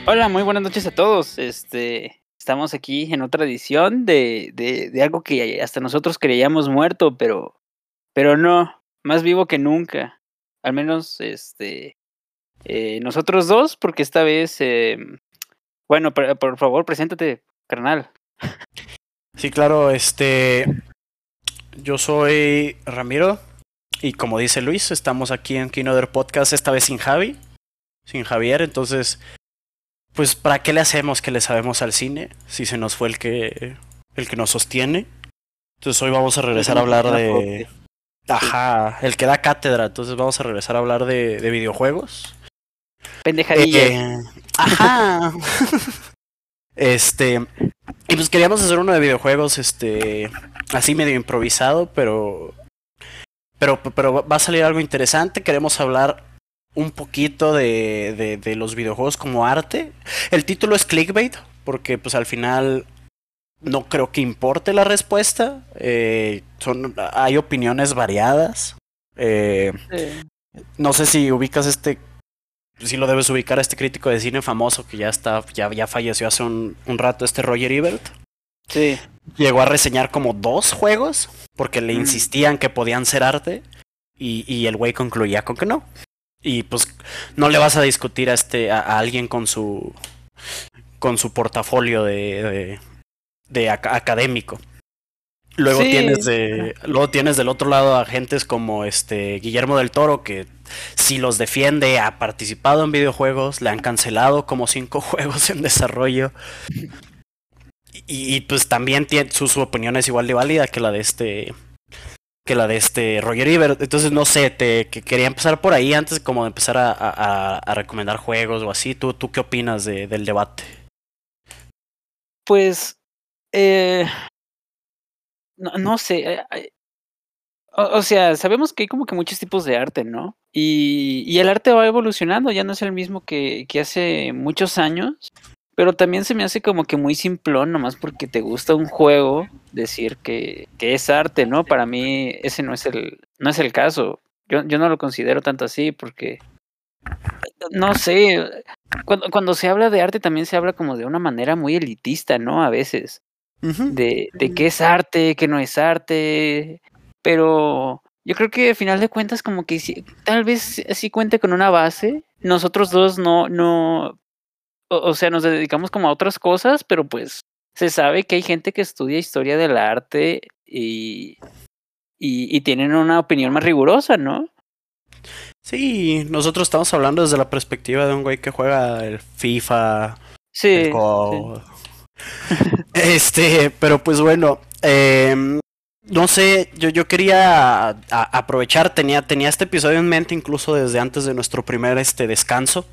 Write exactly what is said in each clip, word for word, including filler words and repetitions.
Hola, muy buenas noches a todos. Este, estamos aquí en otra edición de, de, de algo que hasta nosotros creíamos muerto, pero, pero no, más vivo que nunca. Al menos, este, eh, nosotros dos, porque esta vez, eh, bueno, por, por favor, preséntate, carnal. Sí, claro, este, yo soy Ramiro y como dice Luis, estamos aquí en Kinoder Podcast, esta vez sin Javi, sin Javier, entonces, pues, ¿para qué le hacemos que le sabemos al cine si se nos fue el que, el que nos sostiene? Entonces hoy vamos a regresar a hablar de... Ajá, el que da cátedra, entonces vamos a regresar a hablar de, de videojuegos. Pendejadillas. Eh, ajá. Este, y pues queríamos hacer uno de videojuegos, este, así medio improvisado, pero, pero, pero va a salir algo interesante. Queremos hablar un poquito de, de, de los videojuegos como arte. El título es Clickbait, porque pues al final no creo que importe la respuesta. Eh, son, hay opiniones variadas. Eh, Sí. no sé si ubicas este... Sí lo debes ubicar a este crítico de cine famoso que ya está, ya, ya falleció hace un, un rato, este Roger Ebert. Sí. Llegó a reseñar como dos juegos porque le Mm. insistían que podían ser arte y, y el güey concluía con que no. Y pues no le vas a discutir a este a, a alguien con su con su portafolio de, de, de ac académico. Luego Sí. tienes de luego tienes del otro lado a agentes como este Guillermo del Toro, que si los defiende, ha participado en videojuegos, le han cancelado como cinco juegos en desarrollo. Y, y pues también tiene, su, su opinión es igual de válida que la de este que la de este Roger Ebert. Entonces no sé, te que quería empezar por ahí antes como de empezar a, a, a recomendar juegos o así. ¿Tú, tú qué opinas de, del debate? Pues, eh, no, no sé. Eh, O, o sea, sabemos que hay como que muchos tipos de arte, ¿no? Y, y el arte va evolucionando, ya no es el mismo que, que hace muchos años, pero también se me hace como que muy simplón, nomás porque te gusta un juego, decir que, que es arte, ¿no? Para mí ese no es el, no es el caso. Yo, yo no lo considero tanto así porque, no sé, cuando, cuando se habla de arte también se habla como de una manera muy elitista, ¿no? A veces, Uh-huh. de, de qué es arte, qué no es arte. Pero yo creo que al final de cuentas como que sí, tal vez sí cuente con una base. Nosotros dos no, no, o, o sea, nos dedicamos como a otras cosas, pero pues se sabe que hay gente que estudia historia del arte y, y, y tienen una opinión más rigurosa, ¿no? Sí, nosotros estamos hablando desde la perspectiva de un güey que juega el FIFA, Sí, el sí. CoD. Este, pero pues bueno, eh, no sé, yo, yo quería a, a aprovechar, tenía, tenía este episodio en mente incluso desde antes de nuestro primer este descanso,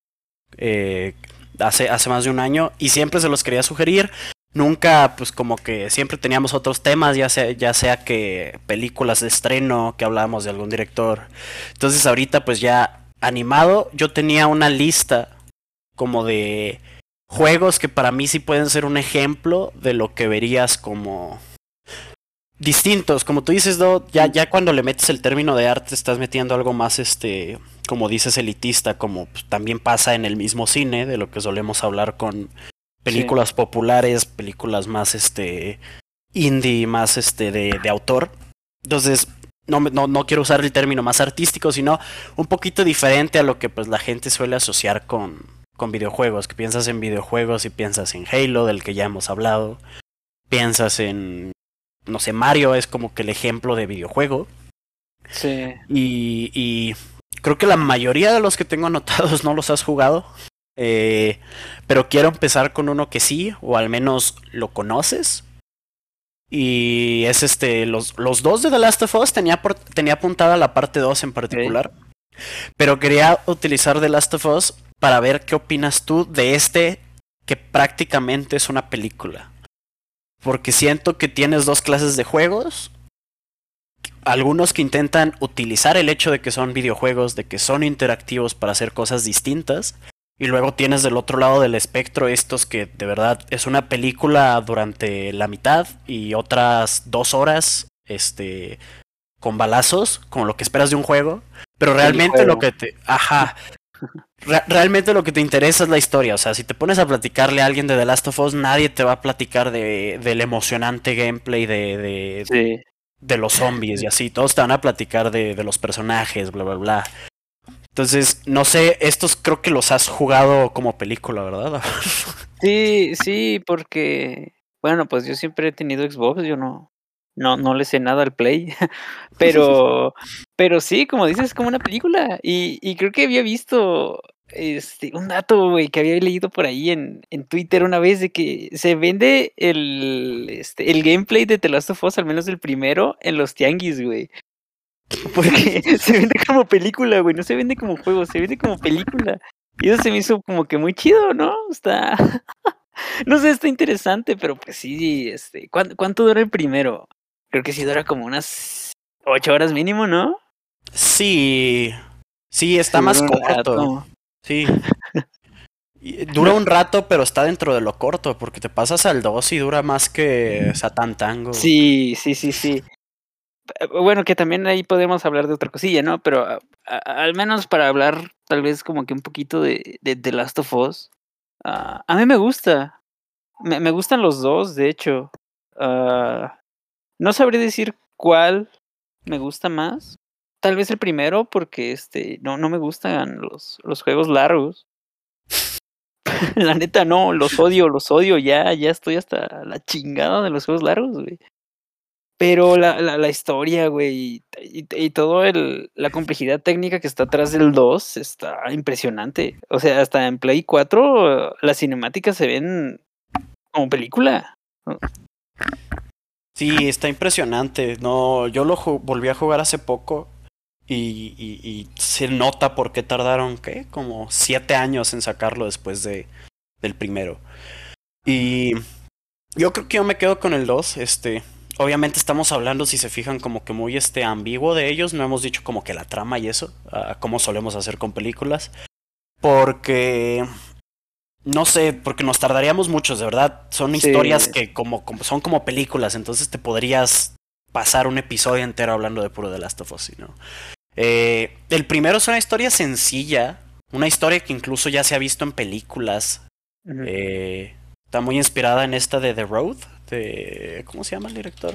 eh, hace, hace más de un año, y siempre se los quería sugerir. Nunca, pues como que siempre teníamos otros temas, ya sea, ya sea que películas de estreno, que hablábamos de algún director. Entonces ahorita pues ya animado, yo tenía una lista como de juegos que para mí sí pueden ser un ejemplo de lo que verías como distintos. Como tú dices, ¿no? ya, ya cuando le metes el término de arte estás metiendo algo más, este, como dices, elitista, como pues, también pasa en el mismo cine, de lo que solemos hablar con películas sí. populares, películas más este indie, más este de, de autor. Entonces, no, no, no quiero usar el término más artístico, sino un poquito diferente a lo que pues la gente suele asociar con, con videojuegos. Que piensas en videojuegos y piensas en Halo, del que ya hemos hablado. Piensas en, no sé, Mario es como que el ejemplo de videojuego. Sí. Y, y creo que la mayoría de los que tengo anotados no los has jugado. Eh, pero quiero empezar con uno que sí, o al menos lo conoces. Y es este, los, los dos de The Last of Us, tenía, por, tenía apuntada la parte dos en particular. Okay. Pero quería utilizar The Last of Us para ver qué opinas tú de este, que prácticamente es una película. Porque siento que tienes dos clases de juegos. Algunos que intentan utilizar el hecho de que son videojuegos, de que son interactivos para hacer cosas distintas. Y luego tienes del otro lado del espectro estos que de verdad es una película durante la mitad y otras dos horas este, con balazos, como lo que esperas de un juego. Pero realmente lo que te... Ajá. Re- realmente lo que te interesa es la historia. O sea, si te pones a platicarle a alguien de The Last of Us, nadie te va a platicar de, del emocionante gameplay de, de, Sí. de los zombies y así. Todos te van a platicar de, de los personajes, bla, bla, bla. Entonces, no sé, estos creo que los has jugado como película, ¿verdad? Sí, sí, porque, bueno, pues yo siempre he tenido Xbox, yo no no no le sé nada al Play, pero pero sí, como dices, es como una película, y y creo que había visto, este, un dato, güey, que había leído por ahí en en Twitter una vez de que se vende el, este, el gameplay de The Last of Us, al menos el primero, en los tianguis, güey. Porque se vende como película, güey, no se vende como juego, se vende como película. Y eso se me hizo como que muy chido, ¿no? Está no sé, está interesante, pero pues sí, este, ¿cuán cuánto dura el primero? Creo que sí dura como unas ocho horas mínimo, ¿no? Sí, sí, está Sí, más dura un corto. rato. Sí. Y dura un rato, pero está dentro de lo corto, porque te pasas al dos y dura más que Satan Tango. Sí, sí, sí, sí. Eh, bueno, que también ahí podemos hablar de otra cosilla, ¿no? Pero a a al menos para hablar tal vez como que un poquito de de The Last of Us, ah, a mí me gusta. Me me gustan los dos, de hecho. Ah, no sabría decir cuál me gusta más. Tal vez el primero, porque, este, no no me gustan los los juegos largos. La neta no, los odio, los odio, ya ya estoy hasta la chingada de los juegos largos, güey. Pero la la la historia, güey, y y todo el la complejidad técnica que está atrás del dos está impresionante. O sea, hasta en Play cuatro las cinemáticas se ven como película. Sí, está impresionante. No, yo lo ju- volví a jugar hace poco y, y- y se nota por qué tardaron, ¿qué? Como siete años en sacarlo después de, del primero. Y yo creo que yo me quedo con el dos. Este, obviamente estamos hablando, si se fijan, como que muy este ambiguo de ellos. No hemos dicho como que la trama y eso, ah, como solemos hacer con películas. Porque no sé, porque nos tardaríamos muchos, de verdad. Son historias Sí, que como, como son como películas, entonces te podrías pasar un episodio entero hablando de puro The Last of Us, ¿no? Eh, el primero es una historia sencilla, una historia que incluso ya se ha visto en películas. ujú. Eh, está muy inspirada en esta de The Road, de ¿cómo se llama el director?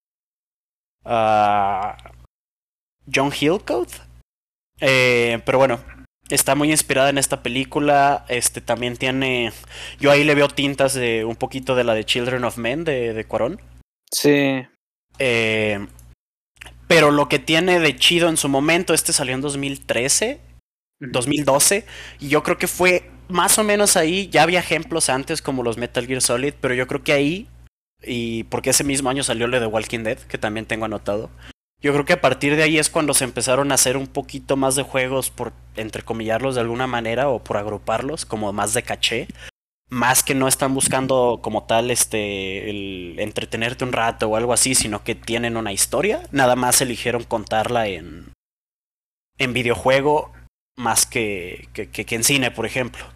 Ah, John Hillcoat. Eh, pero bueno, está muy inspirada en esta película. Este también tiene. Yo ahí le veo tintas de un poquito de la de Children of Men de, de Cuarón. Sí, Eh, pero lo que tiene de chido en su momento, este salió en dos mil trece, ujú. dos mil doce. Y yo creo que fue más o menos ahí. Ya había ejemplos antes como los Metal Gear Solid, pero yo creo que ahí. Y porque ese mismo año salió lo de Walking Dead, que también tengo anotado. Yo creo que a partir de ahí es cuando se empezaron a hacer un poquito más de juegos por entrecomillarlos de alguna manera o por agruparlos como más de caché, más que no están buscando como tal este el entretenerte un rato o algo así, sino que tienen una historia, nada más eligieron contarla en en videojuego más que que, que, que en cine, por ejemplo.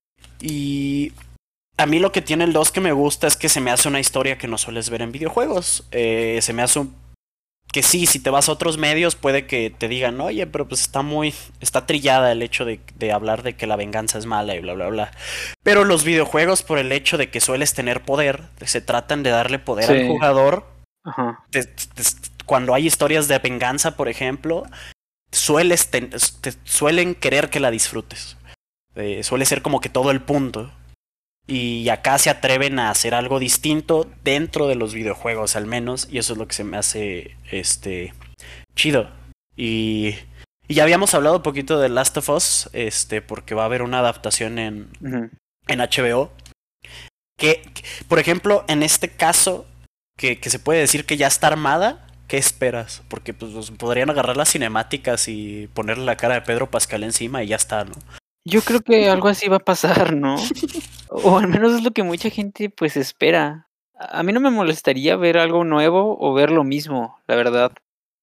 Y a mí lo que tiene el dos que me gusta es que se me hace una historia que no sueles ver en videojuegos. Eh, se me hace un que sí, si te vas a otros medios puede que te digan, oye, pero pues está muy, está trillada el hecho de, de hablar de que la venganza es mala y bla, bla, bla. Pero los videojuegos, por el hecho de que sueles tener poder, se tratan de darle poder al sí, jugador. ajá. Te- te- cuando hay historias de venganza, por ejemplo, sueles ten- te suelen querer que la disfrutes. Eh, suele ser como que todo el punto. Y acá se atreven a hacer algo distinto dentro de los videojuegos al menos. Y eso es lo que se me hace este chido. Y, y ya habíamos hablado un poquito de Last of Us, este, porque va a haber una adaptación en, Ujú. en H B O. Que, que, por ejemplo, en este caso, que, que se puede decir que ya está armada, ¿qué esperas? Porque pues podrían agarrar las cinemáticas y ponerle la cara de Pedro Pascal encima y ya está, ¿no? Yo creo que algo así va a pasar, ¿no? O al menos es lo que mucha gente, pues, espera. A a mí no me molestaría ver algo nuevo o ver lo mismo, la verdad,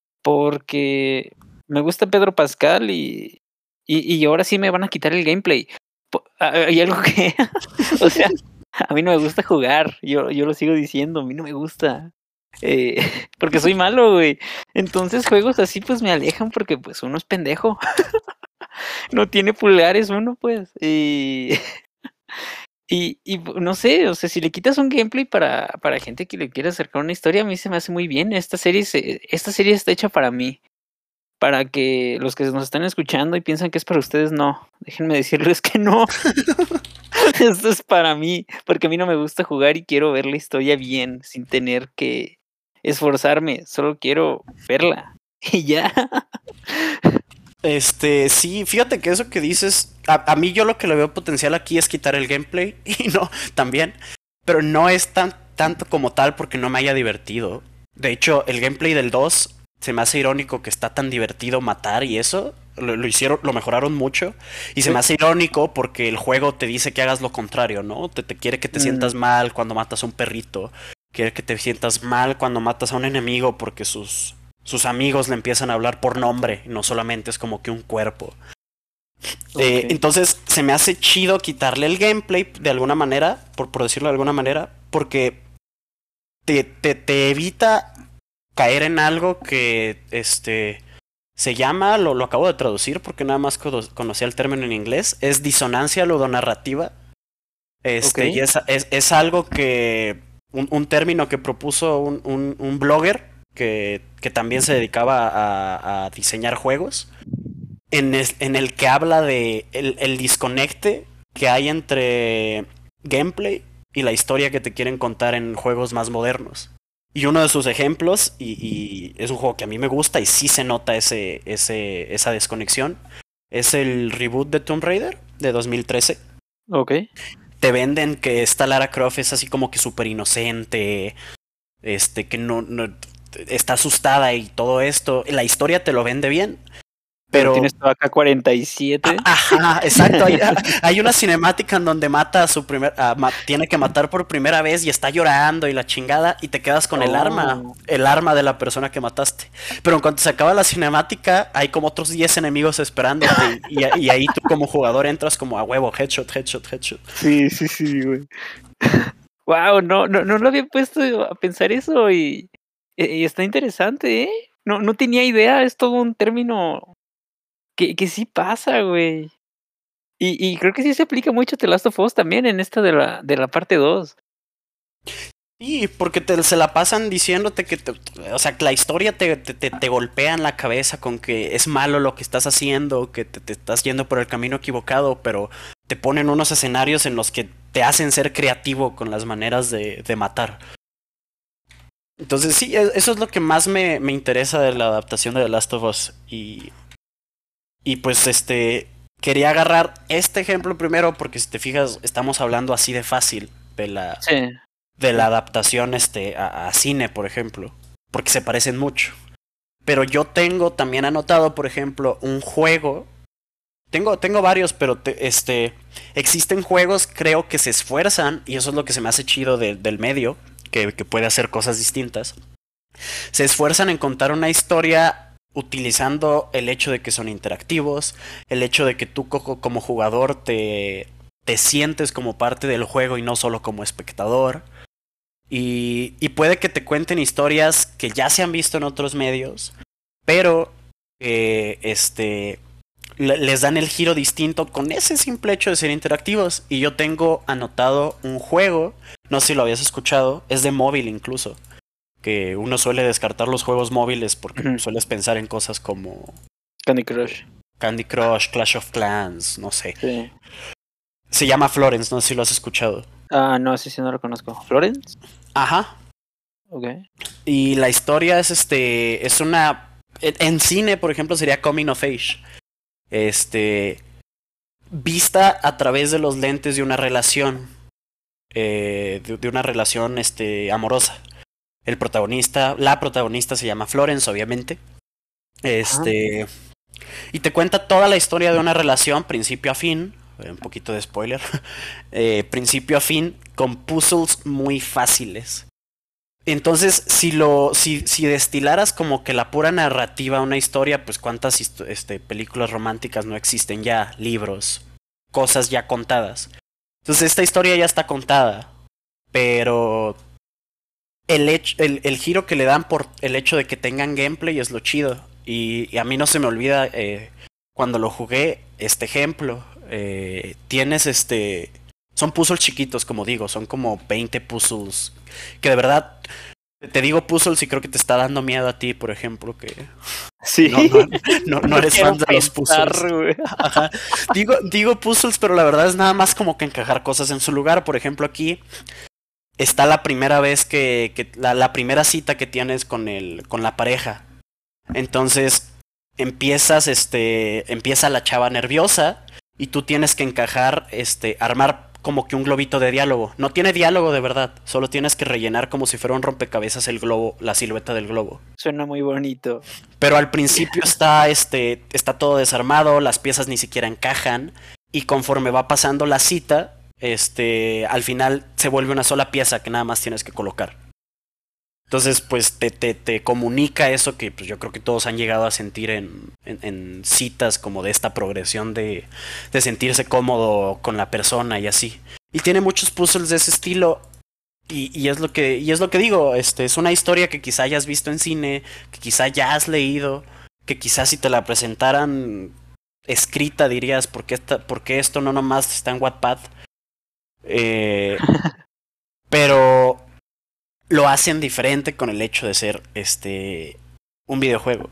porque me gusta Pedro Pascal y y y ahora sí me van a quitar el gameplay. Po ha hay algo que, o sea, a mí no me gusta jugar, yo yo lo sigo diciendo, a mí no me gusta, eh, porque soy malo, güey. Entonces, juegos así, pues, me alejan porque, pues, uno es pendejo. No tiene pulgares uno, pues. Y, y, y no sé, o sea, si le quitas un gameplay para, para gente que le quiera acercar una historia, a mí se me hace muy bien. Esta serie, se, esta serie está hecha para mí. Para que los que nos están escuchando y piensan que es para ustedes, no. Déjenme decirles que no. Esto es para mí, porque a mí no me gusta jugar y quiero ver la historia bien, sin tener que esforzarme. Solo quiero verla. Y ya. Este, sí, fíjate que eso que dices, a, a mí yo lo que le veo potencial aquí es quitar el gameplay, y no, también, pero no es tan tanto como tal porque no me haya divertido. De hecho, el gameplay del dos se me hace irónico que está tan divertido matar y eso, lo, lo hicieron, lo mejoraron mucho, y se me hace irónico porque el juego te dice que hagas lo contrario, ¿no? Te, te quiere que te mm. sientas mal cuando matas a un perrito, quiere que te sientas mal cuando matas a un enemigo porque sus... sus amigos le empiezan a hablar por nombre, no solamente es como que un cuerpo. Okay. Eh, entonces se me hace chido quitarle el gameplay de alguna manera, por, por decirlo de alguna manera, porque te, te, te evita caer en algo que este se llama, lo, lo acabo de traducir porque nada más conocía el término en inglés, es disonancia ludonarrativa. Este, okay. Y es, es, es algo que, un, un término que propuso un, un, un blogger, Que, que también se dedicaba a, a diseñar juegos, en el, en el que habla de el, el disconecte que hay entre gameplay y la historia que te quieren contar en juegos más modernos. Y uno de sus ejemplos, y, y es un juego que a mí me gusta y sí se nota ese, ese, esa desconexión, es el reboot de Tomb Raider de dos mil trece. Ok. Te venden que esta Lara Croft es así como que súper inocente, este, que no... no está asustada y todo esto, la historia te lo vende bien, pero, pero tienes tu A K cuarenta y siete. Ajá, exacto. Hay, hay una cinemática en donde mata a su primer, uh, ma, tiene que matar por primera vez y está llorando y la chingada y te quedas con oh. el arma, el arma de la persona que mataste. Pero en cuanto se acaba la cinemática, hay como otros diez enemigos esperándote y, y, y ahí tú como jugador entras como a huevo, headshot, headshot, headshot. Sí, sí, sí, güey. Wow, no, no, no lo había puesto a pensar eso y Y está interesante, ¿eh? No, no tenía idea, es todo un término que, que sí pasa, güey. Y, y creo que sí se aplica mucho a The Last of Us también en esta de la, de la parte dos. Sí, porque te, se la pasan diciéndote que, te, o sea, que la historia te, te, te, te golpea en la cabeza con que es malo lo que estás haciendo, que te, te estás yendo por el camino equivocado, pero te ponen unos escenarios en los que te hacen ser creativo con las maneras de, de matar. Entonces sí, eso es lo que más me, me interesa de la adaptación de The Last of Us. Y, y pues este quería agarrar este ejemplo primero porque si te fijas estamos hablando así de fácil de la, sí. de la adaptación este, a, a cine, por ejemplo. Porque se parecen mucho. Pero yo tengo también anotado, por ejemplo, un juego. Tengo, tengo varios, pero te, este existen juegos creo que se esfuerzan, y eso es lo que se me hace chido de, del medio. Que, que puede hacer cosas distintas. Se esfuerzan en contar una historia utilizando el hecho de que son interactivos, el hecho de que tú como jugador te, te sientes como parte del juego y no solo como espectador. Y, y puede que te cuenten historias que ya se han visto en otros medios, pero eh, este, le, les dan el giro distinto con ese simple hecho de ser interactivos. Y yo tengo anotado un juego, no sé si lo habías escuchado, es de móvil incluso, que uno suele descartar los juegos móviles porque uh-huh. sueles pensar en cosas como Candy Crush, Candy Crush, Clash of Clans, no sé. Sí. Se llama Florence, no sé si lo has escuchado. Ah, no, sí, sí, no lo conozco. ¿Florence? Ajá. Ok. Y la historia es este, es una, en cine, por ejemplo, sería Coming of Age. Este, vista a través de los lentes de una relación. Eh, de, de una relación este, amorosa. El protagonista, la protagonista se llama Florence, obviamente. Este, Ajá. Y te cuenta toda la historia de una relación, principio a fin. Un poquito de spoiler. eh, principio a fin, con puzzles muy fáciles. Entonces, si lo, si, si destilaras como que la pura narrativa a una historia, pues cuántas este, películas románticas no existen ya, libros, cosas ya contadas. Entonces esta historia ya está contada, pero el, hecho, el, el giro que le dan por el hecho de que tengan gameplay es lo chido. Y, y a mí no se me olvida, eh, cuando lo jugué, este ejemplo. Eh, tienes este... Son puzzles chiquitos, como digo, son como veinte puzzles. Que de verdad, te digo puzzles y creo que te está dando miedo a ti, por ejemplo, que Sí. no, no, no, no eres quiero fan de los pensar, puzzles. güey. Ajá. Digo, digo puzzles, pero la verdad es nada más como que encajar cosas en su lugar. Por ejemplo, aquí está la primera vez que, que la, la primera cita que tienes con el, con la pareja. Entonces empiezas, este, empieza la chava nerviosa y tú tienes que encajar, este, armar como que un globito de diálogo. No tiene diálogo de verdad, solo tienes que rellenar como si fuera un rompecabezas el globo, la silueta del globo. Suena muy bonito. Pero al principio está, este, está todo desarmado, las piezas ni siquiera encajan y conforme va pasando la cita, este, al final se vuelve una sola pieza que nada más tienes que colocar. Entonces, pues te, te, te comunica eso que pues, yo creo que todos han llegado a sentir en, en, en citas como de esta progresión de, de sentirse cómodo con la persona y así. Y tiene muchos puzzles de ese estilo y, y es lo que y es lo que digo, este es una historia que quizá hayas visto en cine, que quizá ya has leído, que quizás si te la presentaran escrita dirías, ¿por qué, esta, por qué esto no nomás está en Wattpad? Eh, pero lo hacen diferente con el hecho de ser este un videojuego.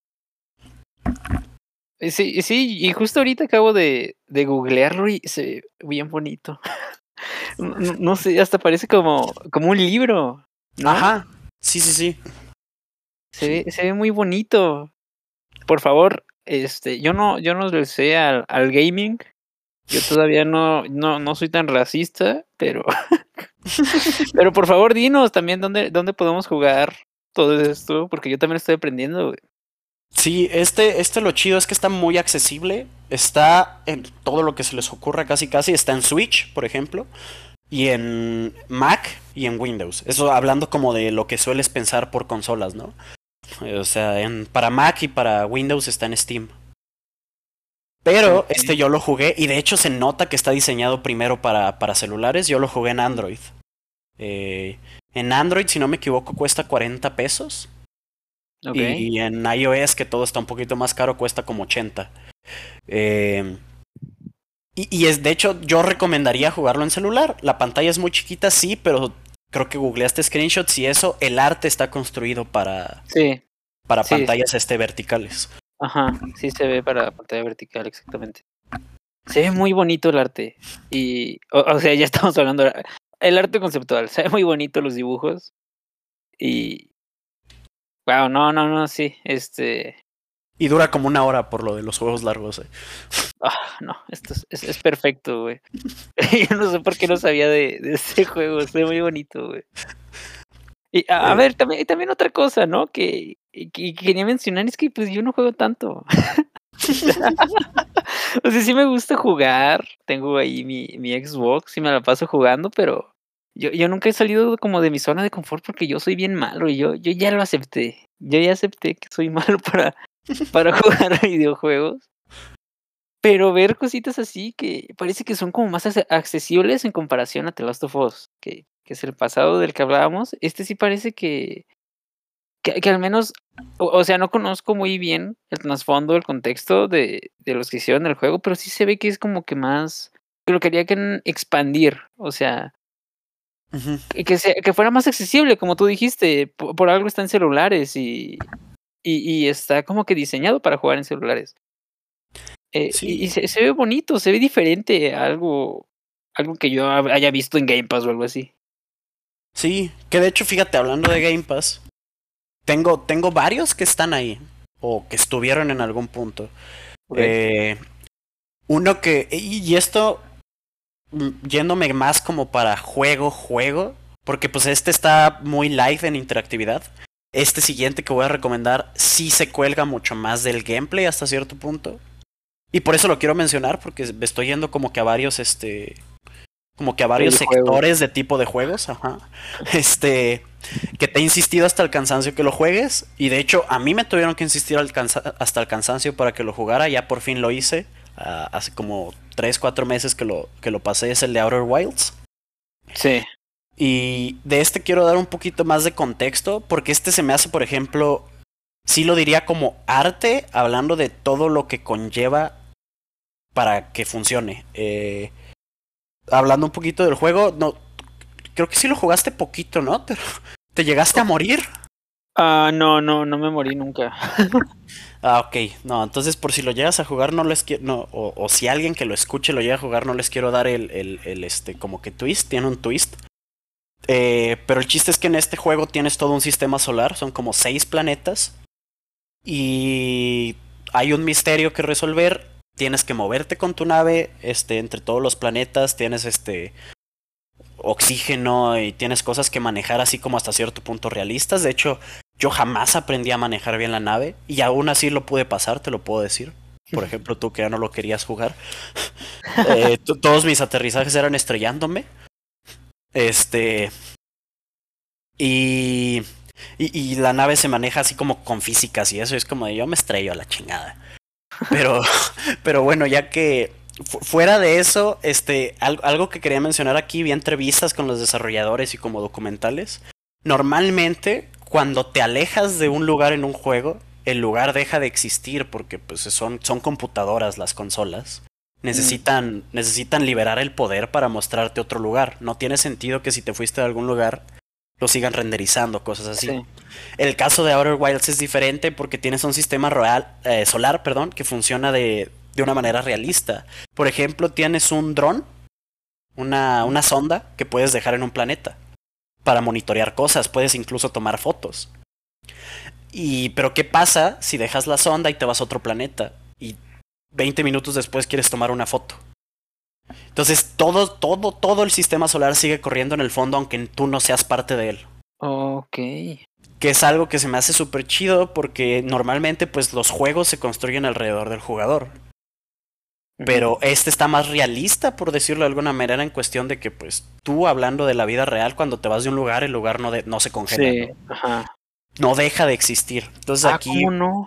Sí, sí, y justo ahorita acabo de, de googlearlo y se ve bien bonito. No, no sé, hasta parece como, como un libro, ¿no? Ajá, sí, sí, sí. Se ve, se ve muy bonito. Por favor, este, yo no, yo no le sé al, al gaming. Yo todavía no, no, no soy tan racista, pero, pero por favor dinos también dónde, dónde podemos jugar todo esto, porque yo también estoy aprendiendo, güey. Sí, este, este lo chido es que está muy accesible. Está en todo lo que se les ocurra casi casi. Está en Switch, por ejemplo. Y en Mac y en Windows. Eso hablando como de lo que sueles pensar por consolas, ¿no? O sea, en, para Mac y para Windows está en Steam. Pero Okay. este yo lo jugué y de hecho se nota que está diseñado primero para, para celulares. Yo lo jugué en Android. Eh, en Android, si no me equivoco, cuesta cuarenta pesos. Okay. Y en iOS, que todo está un poquito más caro, cuesta como ochenta. Eh, y, y es, de hecho, yo recomendaría jugarlo en celular. La pantalla es muy chiquita, sí, pero creo que googleaste screenshots y eso, el arte está construido para, Sí, para sí, pantallas sí. este verticales. Ajá, sí se ve para pantalla vertical, exactamente. Se ve muy bonito el arte. Y, o, o sea, ya estamos hablando. El arte conceptual, se ve muy bonito los dibujos. Y. Wow, no, no, no, sí. Este. Y dura como una hora por lo de los juegos largos. Eh. Ah, no, esto es, es, es perfecto, güey. Yo no sé por qué no sabía de, de este juego, se ve muy bonito, güey. Y a, a Eh, ver, también, también otra cosa, ¿no? Que, que, que quería mencionar es que pues yo no juego tanto. O sea, sí me gusta jugar. Tengo ahí mi, mi Xbox y me la paso jugando, pero yo, yo nunca he salido como de mi zona de confort porque yo soy bien malo y yo, yo ya lo acepté. Yo ya acepté que soy malo para, para jugar a videojuegos. Pero ver cositas así que parece que son como más ac- accesibles en comparación a The Last of Us, que, que es el pasado del que hablábamos. Este sí parece que, que, que al menos, o, o sea, no conozco muy bien el trasfondo, el contexto de, de los que hicieron el juego, pero sí se ve que es como que más, que lo querían expandir, o sea, uh-huh. que, que, sea, que fuera más accesible, como tú dijiste, por, por algo está en celulares y, y, y está como que diseñado para jugar en celulares. Eh, y y Sí, se, se ve bonito, se ve diferente a algo, algo que yo hab- haya visto en Game Pass o algo así. sí. Que de hecho, fíjate, hablando de Game Pass, tengo, tengo varios que están ahí. O que estuvieron en algún punto. Okay. Eh, uno que. Y, y esto. Yéndome más como para juego, juego. Porque pues este está muy live en interactividad. Este siguiente que voy a recomendar sí se cuelga mucho más del gameplay hasta cierto punto. Y por eso lo quiero mencionar, porque me estoy yendo como que a varios, este. Como que a varios El juego. sectores de tipo de juegos, ajá. Este. Que te he insistido hasta el cansancio que lo juegues. Y de hecho, a mí me tuvieron que insistir al cansa- hasta el cansancio para que lo jugara. Ya por fin lo hice. Uh, hace como tres cuatro meses que lo, que lo pasé. Es el de Outer Wilds. Sí. Y de este quiero dar un poquito más de contexto. Porque este se me hace, por ejemplo. Sí lo diría como arte. Hablando de todo lo que conlleva para que funcione. Eh, hablando un poquito del juego, no, creo que sí lo jugaste poquito, ¿no? ¿Te, te llegaste a morir? Ah, no, no, no me morí nunca. Ah, ok. No, entonces por si lo llegas a jugar, no les quiero. No, o, o si alguien que lo escuche lo llega a jugar, no les quiero dar el, el, el este, como que twist. Tiene un twist. Eh, pero el chiste es que en este juego tienes todo un sistema solar. Son como seis planetas. Y hay un misterio que resolver. Tienes que moverte con tu nave, este, entre todos los planetas. Tienes este oxígeno y tienes cosas que manejar así como hasta cierto punto realistas. De hecho, yo jamás aprendí a manejar bien la nave y aún así lo pude pasar, te lo puedo decir. Por ejemplo, tú que ya no lo querías jugar. Eh, t- todos mis aterrizajes eran estrellándome. Este. Y, y. Y la nave se maneja así como con físicas y eso. Es como de yo me estrello a la chingada. Pero. Pero bueno, ya que. fu- Fuera de eso, este. Algo, algo que quería mencionar aquí, vi entrevistas con los desarrolladores y como documentales. Normalmente, cuando te alejas de un lugar en un juego, el lugar deja de existir porque pues son, son computadoras las consolas. Mm, Necesitan, necesitan liberar el poder para mostrarte otro lugar. No tiene sentido que si te fuiste a algún lugar lo sigan renderizando, cosas así. sí. El caso de Outer Wilds es diferente porque tienes un sistema real, eh, solar, perdón, que funciona de, de una manera realista. Por ejemplo, tienes un dron, una, una sonda que puedes dejar en un planeta para monitorear cosas, puedes incluso tomar fotos. Y pero ¿qué pasa si dejas la sonda y te vas a otro planeta y veinte minutos después quieres tomar una foto? Entonces todo todo todo el sistema solar sigue corriendo en el fondo aunque tú no seas parte de él. Ok. Que es algo que se me hace súper chido porque normalmente pues los juegos se construyen alrededor del jugador. Ujú. Pero este está más realista, por decirlo de alguna manera, en cuestión de que, pues, tú hablando de la vida real, cuando te vas de un lugar, el lugar no, de, no se congela, Sí, ¿no? ajá. No deja de existir. Entonces Ah, aquí, ¿cómo no?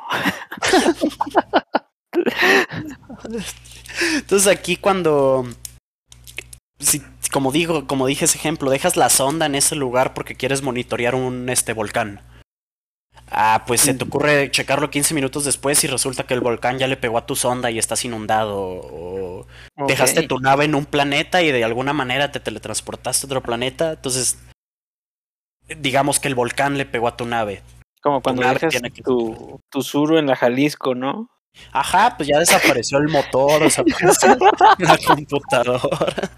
entonces aquí cuando, si, como digo, como dije ese ejemplo, dejas la sonda en ese lugar porque quieres monitorear un este volcán. Ah, pues se te Mm, ocurre checarlo quince minutos después y resulta que el volcán ya le pegó a tu sonda y estás inundado. O ok. dejaste tu nave en un planeta y de alguna manera te teletransportaste a otro planeta. Entonces, digamos que el volcán le pegó a tu nave. Como Tu cuando nave dejas tiene que... tu, tu Zuru en la Jalisco, ¿no? Ajá, pues ya desapareció el motor, desapareció la computadora.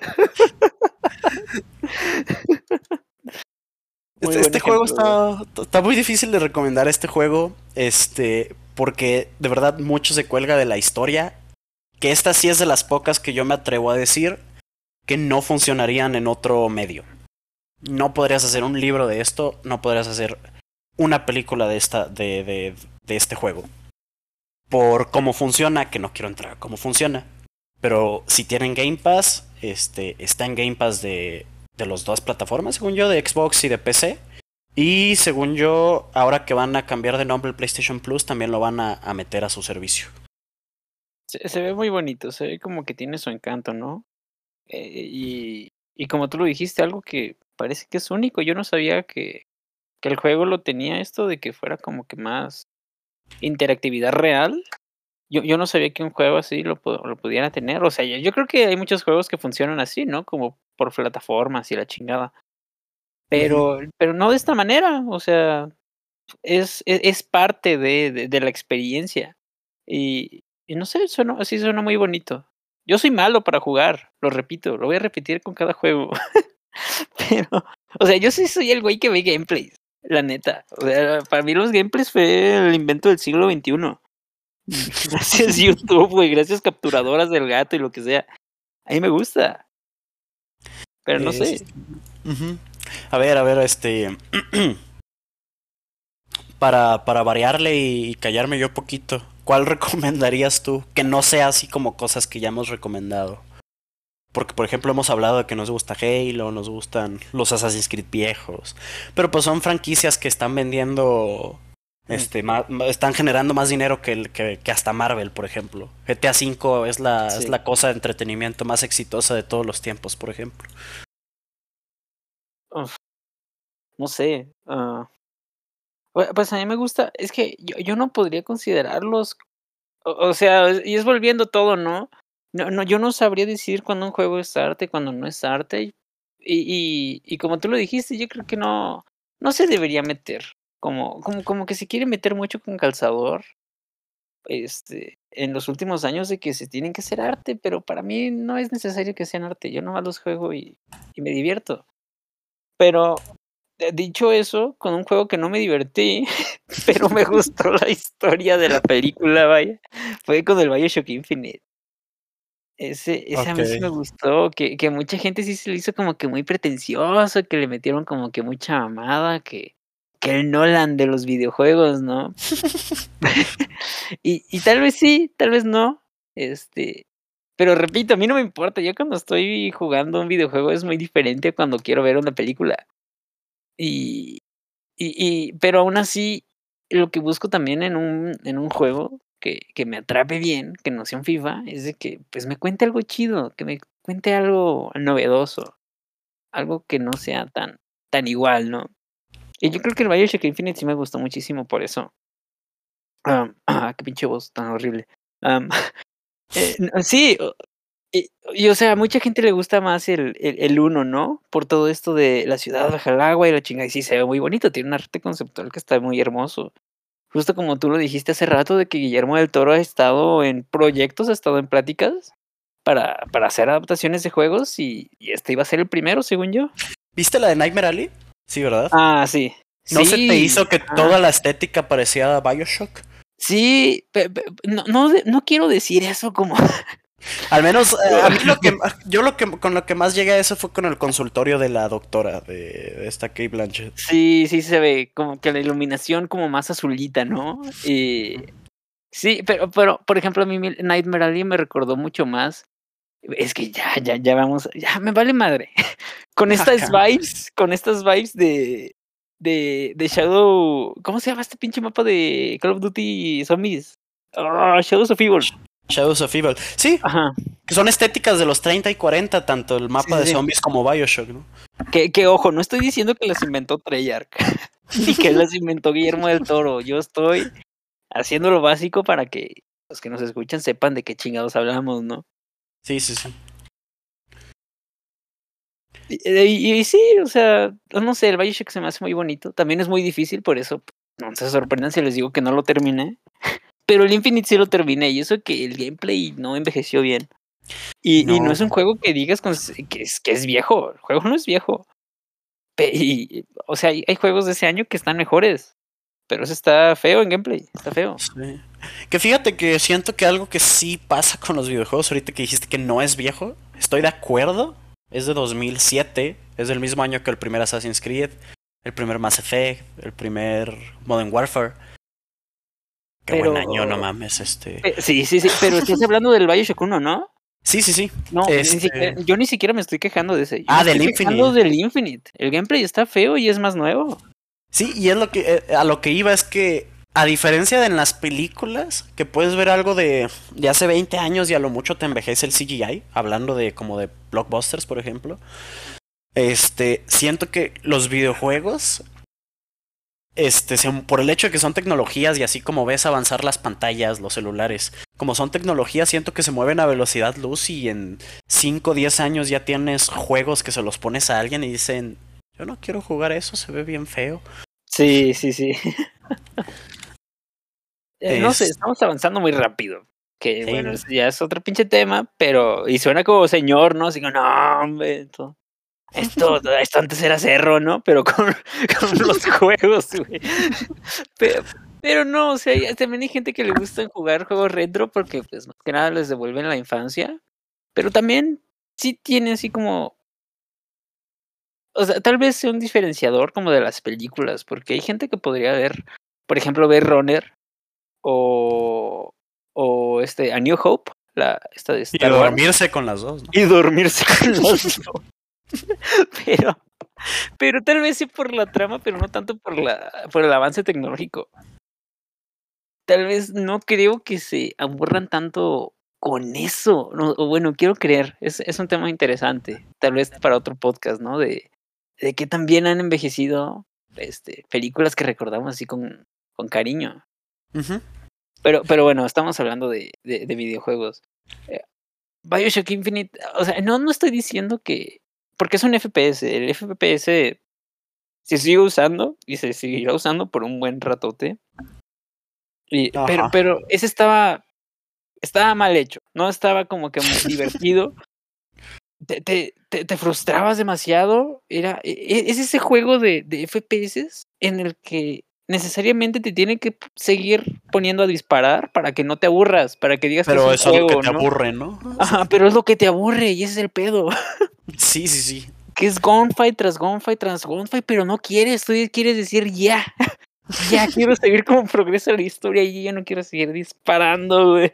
Muy Este, buen este juego ejemplo, güey. está, está muy difícil de recomendar este juego. Este, porque de verdad mucho se cuelga de la historia. Que esta sí es de las pocas que yo me atrevo a decir que no funcionarían en otro medio. No podrías hacer un libro de esto, no podrías hacer una película de esta, de, de, de este juego. Por cómo funciona, que no quiero entrar a cómo funciona. Pero si tienen Game Pass, este, está en Game Pass de, de las dos plataformas, según yo, de Xbox y de P C. Y según yo, ahora que van a cambiar de nombre el PlayStation Plus, también lo van a, a meter a su servicio. Se, se ve muy bonito, se ve como que tiene su encanto, ¿no? Eh, y, y como tú lo dijiste, algo que parece que es único. Yo no sabía que, que el juego lo tenía esto de que fuera como que más interactividad real. Yo, yo no sabía que un juego así lo, pu- lo pudiera tener. O sea, yo, yo creo que hay muchos juegos que funcionan así, ¿no? Como por plataformas y la chingada. Ujú. Pero, pero no de esta manera. O sea, es, es, es parte de, de, de la experiencia. Y, y no sé, suena, sí suena muy bonito. Yo soy malo para jugar, lo repito, lo voy a repetir con cada juego. Pero, o sea, yo sí soy el güey que ve gameplays, la neta. O sea, para mí los gameplays fue el invento del siglo veintiuno. Gracias YouTube, güey, gracias capturadoras del gato y lo que sea. A mí me gusta, pero no Es- sé. Ujú. A ver, a ver, este. para, para variarle y callarme yo poquito, ¿cuál recomendarías tú? Que no sea así como cosas que ya hemos recomendado. Porque, por ejemplo, hemos hablado de que nos gusta Halo, nos gustan los Assassin's Creed viejos. Pero pues son franquicias que están vendiendo. Mm, Este, ma- ma- están generando más dinero que, el, que, que hasta Marvel, por ejemplo. G T A cinco es la, es sí. la cosa de entretenimiento más exitosa de todos los tiempos, por ejemplo. Uf, no sé. ah, Bue pues a mí me gusta, es que yo yo no podría considerarlos, o o sea, y es volviendo todo, ¿no? no, no, yo no sabría decir cuándo un juego es arte, cuándo no es arte. Y, y, y como tú lo dijiste, yo creo que no, no se debería meter. Como, como, como que se quiere meter mucho con calzador. Este, en los últimos años de que se tienen que hacer arte, pero para mí no es necesario que sean arte. Yo nomás los juego y, y me divierto. Pero eh, dicho eso, con un juego que no me divertí, pero me gustó la historia de la película, vaya, fue con el BioShock Infinite. Ese ese a Ok. mí sí me gustó, que que mucha gente sí se le hizo como que muy pretencioso, que le metieron como que mucha mamada, que que el Nolan de los videojuegos, ¿no? Y y tal vez sí, tal vez no, este, pero repito, a mí no me importa, yo cuando estoy jugando un videojuego es muy diferente a cuando quiero ver una película. Y y y pero aún así, lo que busco también en un en un juego que que me atrape bien, que no sea un FIFA, es de que, pues, me cuente algo chido, que me cuente algo novedoso, algo que no sea tan tan igual, ¿no? Y yo creo que el BioShock Infinite sí me gustó muchísimo por eso. Am, ah, qué pinche voz tan horrible. Am, eh, n sí, o y y, o sea, a mucha gente le gusta más el el el uno, ¿no? Por todo esto de la ciudad bajo el agua y la chingada, y sí se ve muy bonito, tiene un arte conceptual que está muy hermoso. Justo como tú lo dijiste hace rato, de que Guillermo del Toro ha estado en proyectos, ha estado en pláticas para para hacer adaptaciones de juegos, y y este iba a ser el primero, según yo. ¿Viste la de Nightmare Alley? Sí, ¿verdad? Ah, sí. ¿No se te Sí, hizo que ajá. toda la estética parecía Bioshock? Sí, pe pe no no de no quiero decir eso como Al menos eh, a mí lo que yo lo que con lo que más llegué a eso fue con el consultorio de la doctora de, de esta Kate Blanchett. Sí, sí se ve como que la iluminación como más azulita, ¿no? Y sí, pero pero, por ejemplo, a mí mi Nightmare Alley me recordó mucho más. Es que ya ya ya vamos, ya me vale madre. Con estas Acá. vibes con estas vibes de de de Shadow, ¿cómo se llama este pinche mapa de Call of Duty Zombies? Ah, Shadows of Evil. Shadows of Evil. Sí, Ajá. que son estéticas de los treinta y cuarenta, tanto el Sí, mapa sí, de sí. zombies como Bioshock, ¿no? Que que ojo, no estoy diciendo que las inventó Treyarch, ni que las inventó Guillermo del Toro. Yo estoy haciendo lo básico para que los que nos escuchan sepan de qué chingados hablamos, ¿no? Sí, sí, sí. Y y y sí, o sea, no sé, el BioShock se me hace muy bonito. También es muy difícil, por eso no se sorprendan si les digo que no lo terminé. Pero el Infinite sí lo terminé, y eso que el gameplay no envejeció bien. Y y no No. es un juego que digas con s que es que es viejo, el juego no es viejo. Pe y, o sea, hay hay juegos de ese año que están mejores, pero ese está feo en gameplay, está feo. Sí. Que fíjate que siento que algo que sí pasa con los videojuegos, ahorita que dijiste que no es viejo, estoy de acuerdo, es de dos mil siete, es del mismo año que el primer Assassin's Creed, el primer Mass Effect, el primer Modern Warfare. Qué buen año, no Pero, mames, este. eh, sí, sí, sí, pero estás hablando del BioShock uno, ¿no? Sí, sí, sí. No, ni siquiera Este. yo ni siquiera me estoy quejando de ese, yo me Ah, estoy del quejando Infinite. del Infinite. El gameplay está feo y es más nuevo. Sí, y es lo que eh, a lo que iba es que a diferencia de en las películas, que puedes ver algo de, de hace veinte años y a lo mucho te envejece el C G I, hablando de como de blockbusters, por ejemplo. Este, siento que los videojuegos este, por el hecho de que son tecnologías y así como ves avanzar las pantallas, los celulares, como son tecnologías, siento que se mueven a velocidad luz y en cinco o diez años ya tienes juegos que se los pones a alguien y dicen, yo no quiero jugar eso, se ve bien feo. Sí, sí, sí. Eh, no sé, Es, estamos avanzando muy rápido, que sí, bueno, eso ya es otro pinche tema, pero y suena como señor, ¿no? Así como, no, hombre, esto esto esto antes era cerro, ¿no? Pero con con los juegos, güey. Pe pero no, o sea, hay también hay gente que le gusta jugar juegos retro porque, pues, más que nada les devuelven la infancia, pero también sí tiene así como, o sea, tal vez sea un diferenciador como de las películas, porque hay gente que podría ver, por ejemplo, ver Runner o o, este, A New Hope, la esta de y Star Wars, dormirse con las dos, ¿no? y dormirse con las dos. Pero pero tal vez sí por la trama, pero no tanto por la por el avance tecnológico. Tal vez no creo que se aburran tanto con eso, no, o bueno, quiero creer, es es un tema interesante, tal vez para otro podcast, ¿no? De de qué tan bien han envejecido, este, películas que recordamos así con con cariño. Ujú. Pero pero bueno, estamos hablando de de de videojuegos. Eh, BioShock Infinite, o sea, no, no estoy diciendo que... Porque es un F P S, el F P S se sigue usando y se seguirá usando por un buen ratote. Y, pero, Ajá. pero ese estaba, estaba mal hecho, no estaba como que muy divertido. Te, te, te, te frustrabas demasiado. Era, e- es ese juego de, de F P S en el que necesariamente te tiene que seguir poniendo a disparar para que no te aburras, para que digas que es Pero un eso es lo que juego, te ¿no? aburre, ¿no? Ajá, pero es lo que te aburre y ese es el pedo. Sí, sí, sí. Que es gunfight tras gunfight tras gunfight, pero no quieres, tú quieres decir ya, ya quiero seguir como progresa la historia y ya no quiero seguir disparando, güey.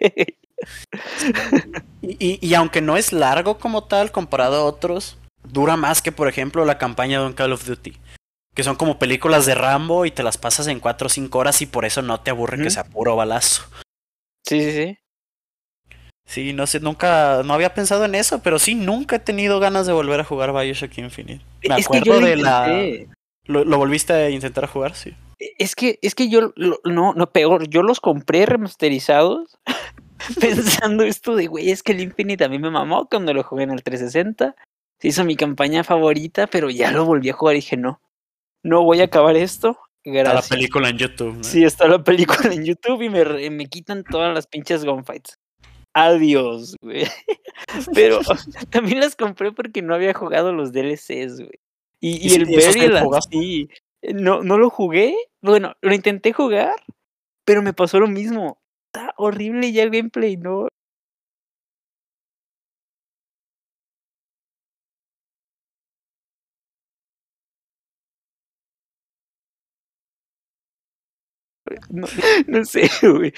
Y, y, y aunque no es largo como tal comparado a otros, dura más que por ejemplo la campaña de un Call of Duty. Que son como películas de Rambo y te las pasas en cuatro o cinco horas y por eso no te aburre Ujú. que sea puro balazo. Sí, sí, sí. Sí, no sé, nunca, no había pensado en eso, pero sí, nunca he tenido ganas de volver a jugar BioShock Infinite. Me Es que yo acuerdo lo de la... intenté. ¿Lo, lo volviste a intentar jugar? Sí. Es que, es que yo, lo, no, no, peor, yo los compré remasterizados pensando esto de, güey, es que el Infinite a mí me mamó cuando lo jugué en el trescientos sesenta. Se hizo mi campaña favorita, pero ya lo volví a jugar y dije, no, no voy a acabar esto. Está la Gracias. película en YouTube, ¿no? Sí, está la película en YouTube y me, re- me quitan todas las pinches gunfights. Adiós, güey. Pero también las compré porque no había jugado los D L Cs, güey. Y, ¿Y y si el esos sí los Burial jugaste? así, no, no lo jugué. Bueno, lo intenté jugar, pero me pasó lo mismo. Está horrible ya el gameplay, ¿no? No, no sé, güey.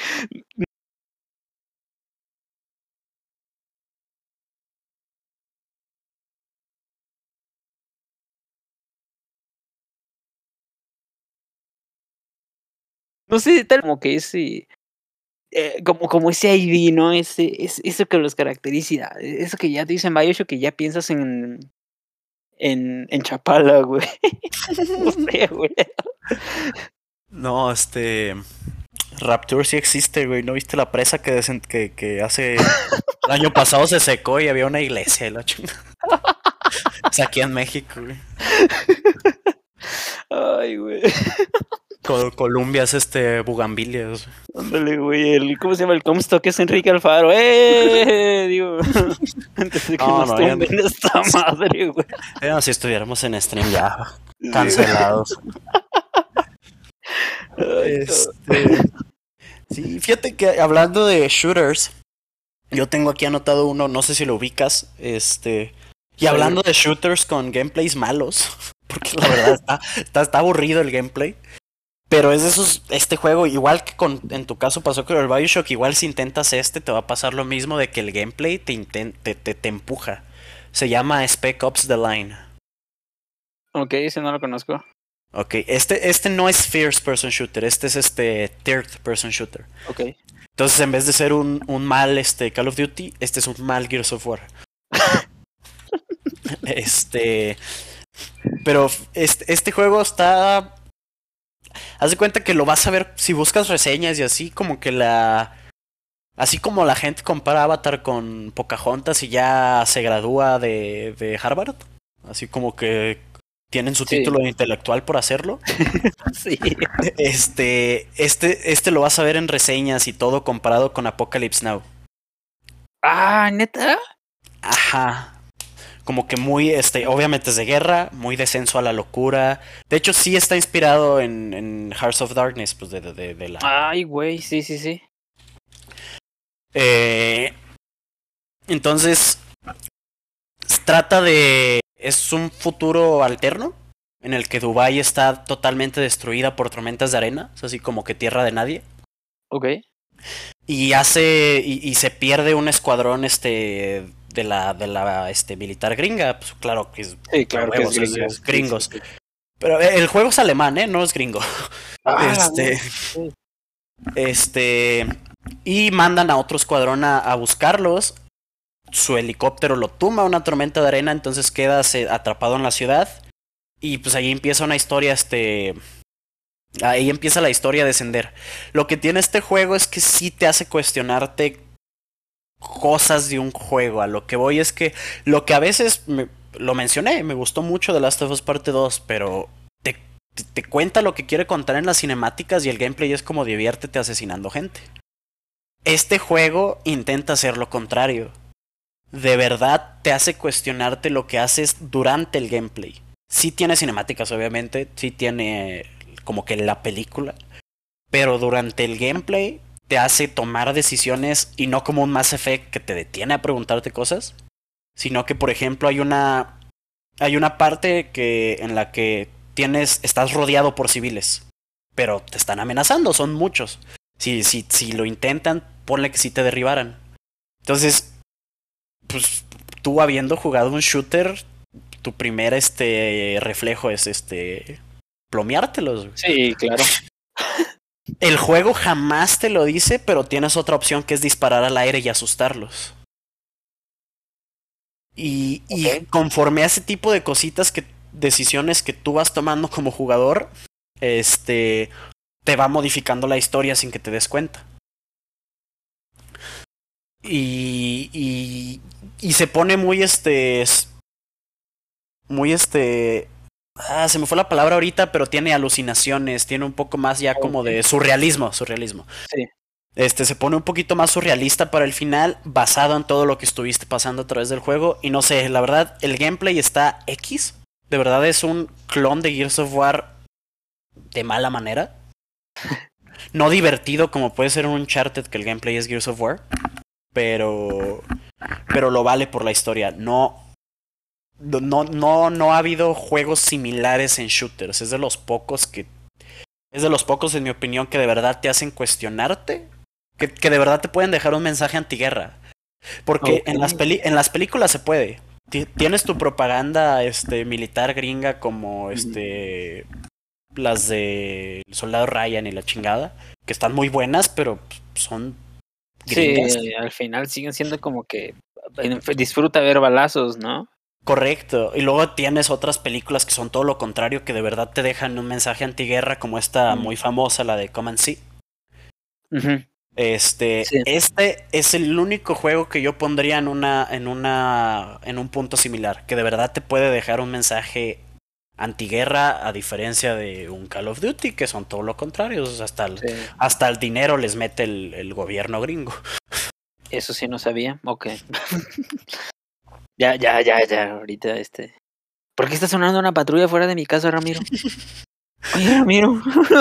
No sé, tal como que ese, eh, como, como ese I D, ¿no? Ese, es, eso que los caracteriza. Eso que ya te dicen BioShock que ya piensas en, en, en Chapala, güey. No sé, güey. No, este... Rapture sí existe, güey. ¿No viste la presa que, desen- que, que hace... El año pasado se secó y había una iglesia y la chingada. Es aquí en México, güey. Ay, güey. Col- Colombia es este Bugambilias. Ándale, güey, el, ¿cómo se llama? El Comstock es Enrique Alfaro. ¡Eh! Digo, antes de que No, nos no, ya no. tumben esta madre, güey. Ya no, si estuviéramos en stream ya Sí, güey. cancelados. Ay, cabrón. Este, sí, fíjate que hablando de shooters, yo tengo aquí anotado uno, no sé si lo ubicas, este, y ¿Cuál, hablando güey? de shooters con gameplays malos, porque la verdad está, está, está aburrido el gameplay, pero es de esos, este juego, igual que con, en tu caso pasó con el BioShock, igual si intentas este te va a pasar lo mismo de que el gameplay te, inten- te, te, te empuja. Se llama Spec Ops The Line. Ok, ese no lo conozco. Ok, este, este no es first person shooter, este es este third person shooter. Ok. Entonces, en vez de ser un, un mal este Call of Duty, este es un mal Gears of War. Este. Pero este, este juego está. Haz de cuenta que lo vas a ver si buscas reseñas y así, como que la. Así como la gente compara Avatar con Pocahontas y ya se gradúa de, de Harvard. Así como que tienen su Sí. título de intelectual por hacerlo. Sí. Este, este, este lo vas a ver en reseñas y todo comparado con Apocalypse Now. Ah, ¿neta? Ajá. Como que muy, este, obviamente es de guerra, muy descenso a la locura. De hecho, sí está inspirado en, en Hearts of Darkness, pues de, de, de la... Ay, güey, sí, sí, sí. Eh, entonces, trata de... Es un futuro alterno en el que Dubái está totalmente destruida por tormentas de arena, es así como que tierra de nadie. Ok. Y hace y, y se pierde un escuadrón este de la de la este militar gringa, pues claro que es Sí, claro que es huevos, es, gringa. es Sí, gringos. sí, sí. Pero el juego es alemán, ¿eh? No es gringo. Ah, la Este, güey. este y mandan a otro escuadrón a, a buscarlos. Su helicóptero lo tumba a una tormenta de arena, entonces queda se- atrapado en la ciudad y pues ahí empieza una historia este ahí empieza la historia a descender. Lo que tiene este juego es que sí te hace cuestionarte cosas de un juego. A lo que voy es que lo que a veces me, lo mencioné, me gustó mucho de Last of Us Parte dos, pero te, te, te cuenta lo que quiere contar en las cinemáticas y el gameplay es como diviértete asesinando gente. Este juego intenta hacer lo contrario. De verdad te hace cuestionarte lo que haces durante el gameplay. Sí tiene cinemáticas, obviamente, sí tiene como que la película, pero durante el gameplay te hace tomar decisiones y no como un Mass Effect que te detiene a preguntarte cosas, sino que por ejemplo hay una hay una parte que en la que tienes estás rodeado por civiles, pero te están amenazando, son muchos. Si si si lo intentan, ponle que si te derribaran. Entonces, pues tú habiendo jugado un shooter, tu primer este reflejo es este plomeártelos. Sí, claro. El juego jamás te lo dice, pero tienes otra opción que es disparar al aire y asustarlos. Y, okay. y conforme a ese tipo de cositas, que decisiones que tú vas tomando como jugador, este te va modificando la historia sin que te des cuenta. Y, y, y se pone muy este muy este ah, se me fue la palabra ahorita, pero tiene alucinaciones, tiene un poco más ya okay. como de surrealismo, surrealismo. Sí. Este se pone un poquito más surrealista para el final, basado en todo lo que estuviste pasando a través del juego. Y no sé, la verdad, el gameplay está X. De verdad es un clon de Gears of War de mala manera. No divertido como puede ser un Uncharted, que el gameplay es Gears of War. Pero pero lo vale por la historia. No no no no ha habido juegos similares en shooters. Es de los pocos que es de los pocos en mi opinión que de verdad te hacen cuestionarte, que, que de verdad te pueden dejar un mensaje antiguerra. Porque okay. en las peli en las películas se puede. Tienes tu propaganda este militar gringa como este mm. las de El Soldado Ryan y la chingada, que están muy buenas, pero son gringas. Sí, al final siguen siendo como que disfruta ver balazos, ¿no? Correcto. Y luego tienes otras películas que son todo lo contrario, que de verdad te dejan un mensaje antiguerra, como esta mm. muy famosa, la de Come and See. Uh-huh. Este, sí. este es el único juego que yo pondría en una, en una, en un punto similar, que de verdad te puede dejar un mensaje antiguerra, a diferencia de un Call of Duty, que son todo lo contrario. Hasta el, sí. hasta el dinero les mete el, el gobierno gringo. Eso sí no sabía. Ok. Ya, ya, ya, ya, ahorita este. ¿Por qué está sonando una patrulla fuera de mi casa, Ramiro? Oye, Ramiro.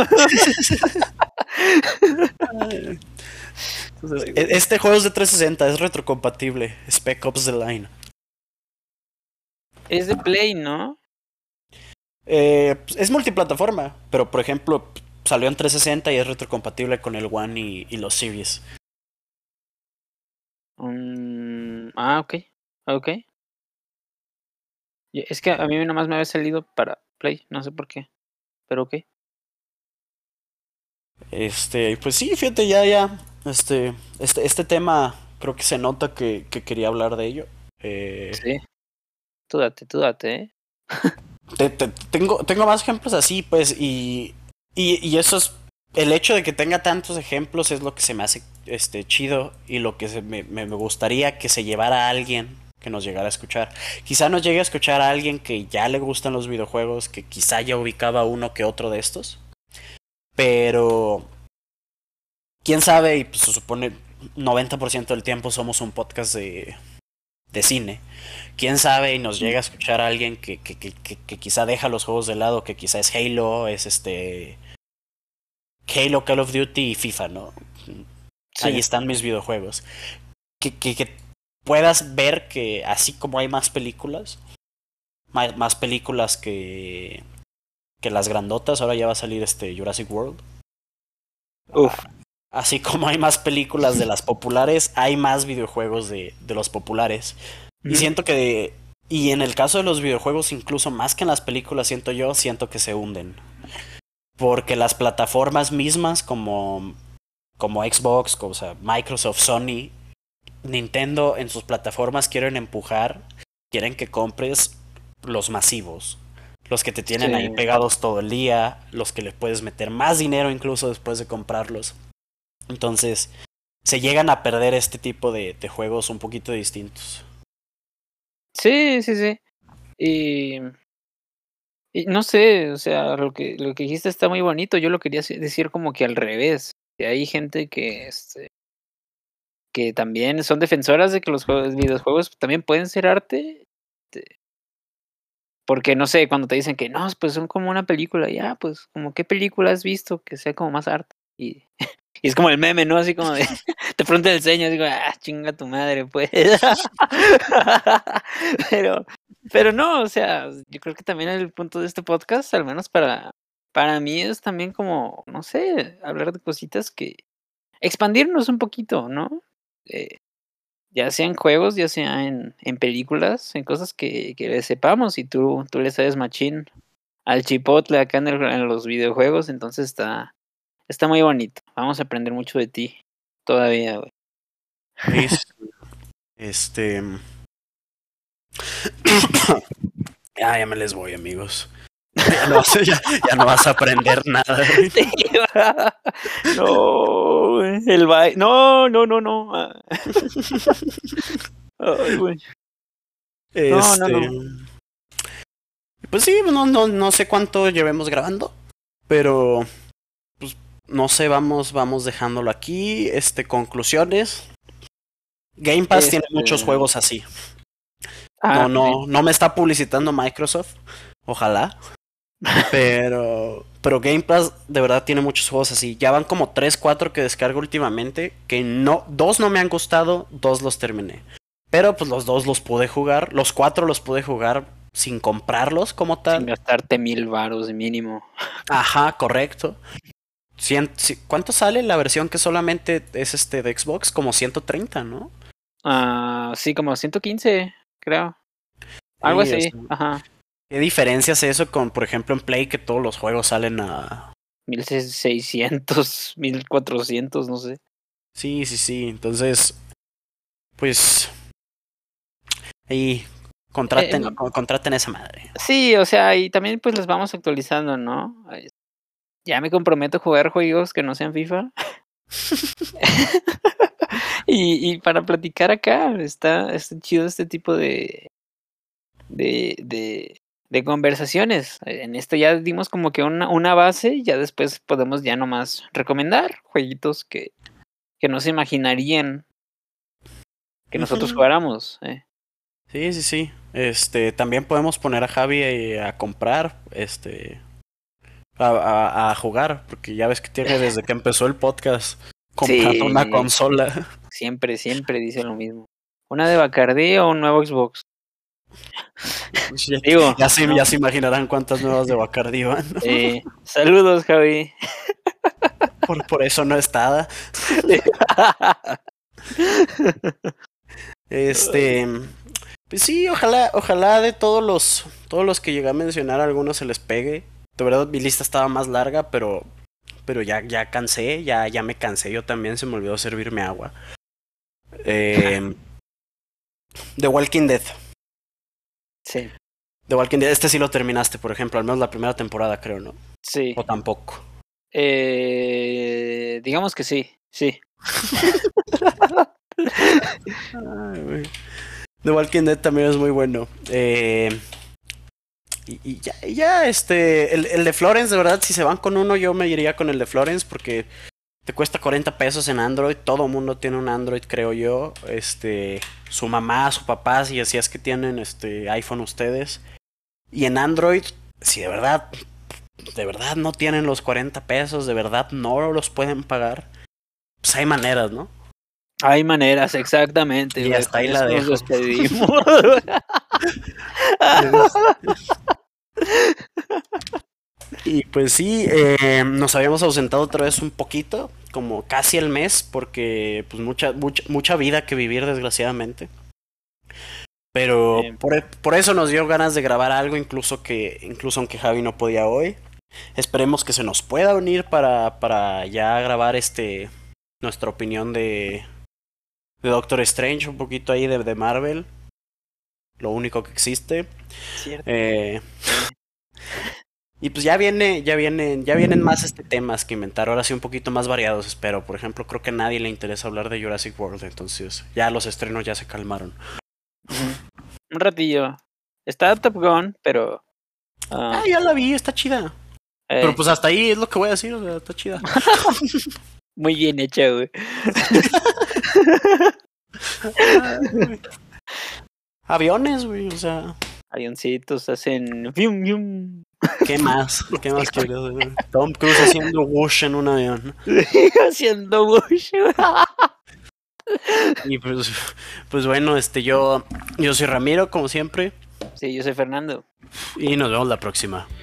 Este juego es de trescientos sesenta, es retrocompatible. Spec Ops The Line. Es de Play, ¿no? Eh, es multiplataforma, pero por ejemplo, salió en trescientos sesenta y es retrocompatible con el One y, y los Series. Um, ah, ok. Ok. Es que a mí nada más me había salido para Play, no sé por qué, pero ok. Este, pues sí, fíjate, ya, ya, este, este, este tema creo que se nota que, que quería hablar de ello. Eh, sí, tú date, tú date, ¿eh? te, te, tengo, tengo más ejemplos así, pues, y, y, y eso es, el hecho de que tenga tantos ejemplos es lo que se me hace este, chido y lo que se me, me, me gustaría que se llevara a alguien que nos llegara a escuchar. Quizá nos llegue a escuchar a alguien que ya le gustan los videojuegos, que quizá ya ubicaba uno que otro de estos. Pero quién sabe, y pues se supone noventa por ciento del tiempo somos un podcast de, de cine. Quién sabe y nos llega a escuchar a alguien que, que, que, que, que quizá deja los juegos de lado, que quizá es Halo, es este Halo, Call of Duty y FIFA, ¿no? Sí. Ahí están mis videojuegos. Que, que, que puedas ver que así como hay más películas, más, más películas que, que las grandotas, ahora ya va a salir este Jurassic World. Uf. Así como hay más películas de las populares, hay más videojuegos de, de los populares. Mm. Y siento que, y en el caso de los videojuegos, incluso más que en las películas, siento yo, siento que se hunden. Porque las plataformas mismas como, como Xbox, como, o sea, Microsoft, Sony, Nintendo en sus plataformas quieren empujar, quieren que compres los masivos, los que te tienen sí. ahí pegados todo el día, los que le puedes meter más dinero incluso después de comprarlos. Entonces, se llegan a perder este tipo de, de juegos un poquito distintos. Sí, sí, sí. Y, y no sé, o sea, lo que, lo que dijiste está muy bonito. Yo lo quería decir como que al revés. Que hay gente que, este, que también son defensoras de que los juegos, videojuegos también pueden ser arte. Este, porque no sé, cuando te dicen que no, pues son como una película, ya, pues, como qué película has visto que sea como más arte. Y, y es como el meme, ¿no? Así como de, te frunte el ceño, así como, ah, chinga tu madre, pues. pero, pero no, o sea, yo creo que también el punto de este podcast, al menos para, para mí, es también como, no sé, hablar de cositas que, expandirnos un poquito, ¿no? Eh, ya sea en juegos, ya sea en, en películas, en cosas que, que le sepamos, y tú, tú le sabes machín al chipotle acá en, el- en los videojuegos, entonces está, está muy bonito. Vamos a aprender mucho de ti todavía, güey. Sí, sí, este... ya, ya me les voy, amigos. Ya no vas, ya, ya no vas a aprender nada. Güey. Sí, no, güey, el baile. No, no, no, no. ah. Ay, güey. No, no, Este... no. Pues sí, no, no, no sé cuánto llevemos grabando, pero pues no sé, vamos, vamos dejándolo aquí. Este, conclusiones. Game Pass tiene muchos Este. juegos así. Ah, No, no, no me está publicitando Microsoft. Ojalá. Pero, pero Game Pass de verdad tiene muchos juegos así. Ya van como tres cuatro que descargo últimamente. Que no, dos no me han gustado, dos los terminé. Pero pues los dos los pude jugar. Los cuatro los pude jugar sin comprarlos como sin tal. gastarte mil varos mínimo. Ajá, correcto. Cien, ci- ¿Cuánto sale la versión que solamente es este de Xbox? Como ciento treinta, ¿no? Ah, sí, como ciento quince, creo. Algo Sí, o así, sea, ajá. ¿qué diferencia es eso con, por ejemplo, en Play que todos los juegos salen a... mil seiscientos, mil cuatrocientos, no sé. Sí, sí, sí. Entonces, pues... Ahí, Eh, contraten, no, co- contraten esa madre. sí, o sea, y también pues los vamos actualizando, ¿no? Ay, ya me comprometo a jugar juegos que no sean FIFA. y, y para platicar acá, está, está chido este tipo de, de, de, de conversaciones. En esto ya dimos como que una, una base, y ya después podemos ya nomás recomendar jueguitos que, que no se imaginarían que nosotros Ujú. jugáramos. eh. Sí, sí, sí. Este, también podemos poner a Javi eh, a comprar, este, a, a- a jugar, porque ya ves que tiene desde que empezó el podcast comprando una Sí, consola. siempre, siempre dice lo mismo. ¿Una de Bacardí o un nuevo Xbox? Ya, Digo, ya se, no. ya se imaginarán cuántas nuevas de Bacardi van. Eh, saludos, Javi. Por, por eso no está. Este, pues sí, ojalá, ojalá de todos los, todos los que llegué a mencionar, a algunos se les pegue. De verdad, mi lista estaba más larga, pero, pero ya, ya cansé, ya, ya me cansé. Yo también se me olvidó servirme agua. Eh, The Walking Dead. Sí, The Walking Dead, este sí lo terminaste, por ejemplo, al menos la primera temporada, creo, ¿no? sí. O tampoco. Eh, digamos que sí, sí. Ay, güey. The Walking Dead también es muy bueno. Eh, y, y ya, y ya, este, el, el de Florence, de verdad, si se van con uno, yo me iría con el de Florence porque te cuesta cuarenta pesos en Android. Todo mundo tiene un Android, creo yo. Este, su mamá, su papá, si así es que tienen este iPhone ustedes. Y en Android, si de verdad, de verdad no tienen los cuarenta pesos, de verdad no los pueden pagar, pues hay maneras, ¿no? Hay maneras, exactamente, Y güey. hasta Con ahí la eso nos dejo. despedimos. Es- Y pues sí, eh, nos habíamos ausentado otra vez un poquito, como casi el mes, porque pues mucha, mucha, mucha vida que vivir desgraciadamente. Pero Eh, por, e- por eso nos dio ganas de grabar algo, incluso que, incluso aunque Javi no podía hoy. Esperemos que se nos pueda unir para, para ya grabar este nuestra opinión de, de Doctor Strange, un poquito ahí de, de Marvel, lo único que existe. cierto. Eh, Sí. Y pues ya viene, ya vienen, ya vienen más este temas que inventar, ahora sí un poquito más variados, espero. Por ejemplo, creo que a nadie le interesa hablar de Jurassic World, entonces ya los estrenos ya se calmaron. Uh-huh. Un ratillo. Está Top Gun, pero... Uh... Ah, ya la vi, está chida. Eh. Pero pues hasta ahí es lo que voy a decir, o sea, está chida. Muy bien hecha, güey. Aviones, güey, o sea... Avioncitos hacen... Fium, fium. ¿Qué más? ¿Qué más quieres? Tom Cruise haciendo whoosh en un avión. Haciendo whoosh. Y pues, pues bueno, este yo, yo soy Ramiro, como siempre. Sí, yo soy Fernando. Y nos vemos la próxima.